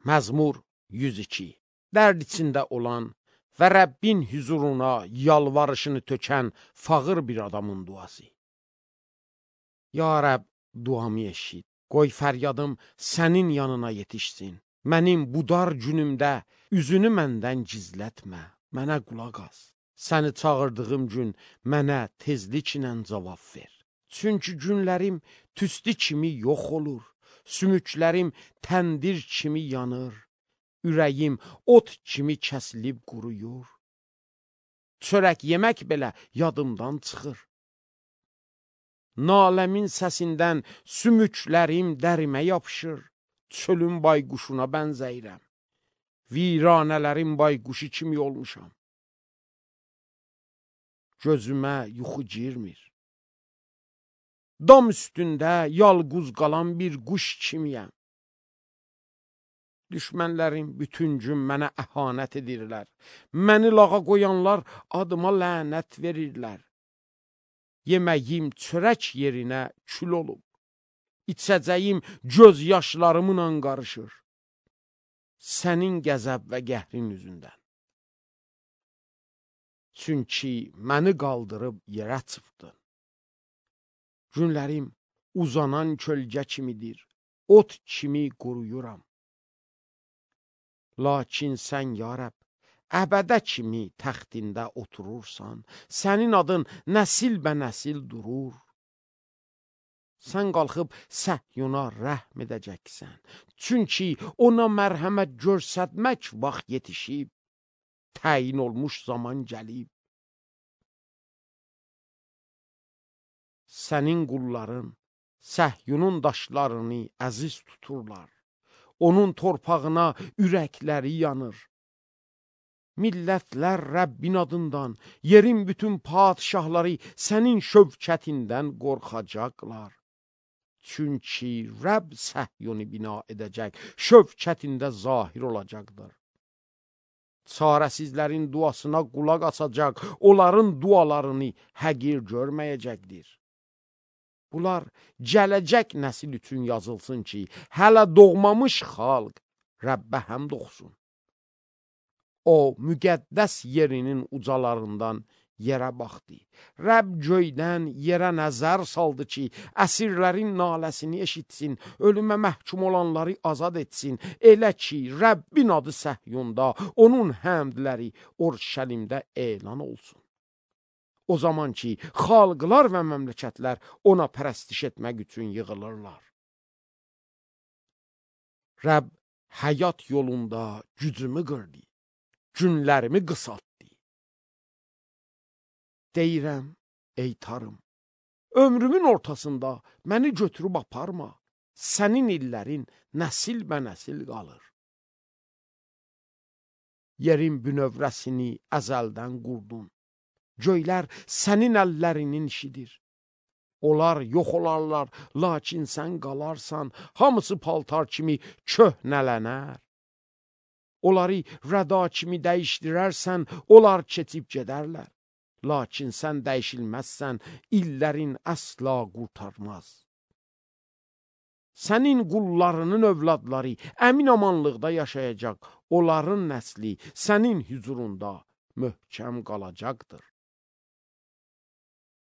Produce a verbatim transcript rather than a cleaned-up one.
Məzmur yüz iki. Dərd içində olan və Rəbbin hüzuruna yalvarışını tökən fağır bir adamın duası. Ya Rəbb, duamı eşit. Qoy fəryadım sənin yanına yetişsin. Mənim bu dar günümdə üzünü məndən gizlətmə. Mənə qulaq as. Səni çağırdığım gün mənə tezliklə cavab ver. Çünki günlərim tüstü kimi yox olur. Sümüklərim təndir kimi yanır. Ürəyim ot kimi kəsilib quruyur. Çörək yemək belə yadımdan çıxır. Naləmin səsindən sümüklərim dərimə yapışır. Çölün bayquşuna bənzəyirəm. Viranələrin bayquşu kimi olmuşam. Gözümə yuxu girmir. Dam üstündə yalquz qalan bir quş kimiyəm. Düşmənlərim bütün gün mənə əhanət edirlər. Məni lağa qoyanlar adıma lənət verirlər. Yeməyim çörək yerinə kül olub. İçəcəyim göz yaşlarımla qarışır. Sənin qəzəb və qəhrin üzündən. Çünki məni qaldırıb yerə çıxdın. Günlərim uzanan kölgə kimidir. Ot kimi quruyuram. Lakin sən, ya Rəbb, əbədə kimi təxtində oturursan, sənin adın nəsil bə nəsil durur. Sən qalxıb Səhyuna rəhm edəcəksən. Çünki ona mərhəmət görsətmək vaxt yetişib, təyin olmuş zaman gəlib. Sənin qulların Səhyunun daşlarını əziz tuturlar. Onun torpağına ürəkləri yanır. Millətlər Rəbbin adından, yerin bütün padişahları sənin şövkətindən qorxacaqlar. Çünki Rəbb Səhyunu bina edəcək, şövkətində zahir olacaqdır. Çarəsizlərin duasına qulaq asacaq, onların dualarını həqir görməyəcəkdir. Bunlar gələcək nəsil üçün yazılsın ki, hələ doğmamış xalq Rəbbə həmd oxusun. O, müqəddəs yerinin ucalarından yerə baxdı. Rəbb göydən yerə nəzər saldı ki, əsirlərin naləsini eşitsin, ölümə məhkum olanları azad etsin. Elə ki, Rəbbin adı Səhyunda, onun həmdləri Urşəlimdə elan olsun. O zaman ki, xalqlar və məmləkətlər ona pərəstiş etmək üçün yığılırlar. Rəbb həyat yolunda gücümü qırdı, günlərimi qısaltdı. Deyirəm, ey tarım, ömrümün ortasında məni götürüb aparma, sənin illərin nəsil bə nəsil qalır. Yerin bünövrəsini əzəldən qurdun. Göylər sənin əllərinin işidir. Onlar yox olarlar, lakin sən qalarsan, hamısı paltar kimi köhnələnər. Onları rəda kimi dəyişdirərsən, onlar keçib gedərlər. Lakin sən dəyişilməzsən, illərin əsla qurtarmaz. Sənin qullarının övladları əmin amanlıqda yaşayacaq, onların nəsli sənin hüzurunda möhkəm qalacaqdır.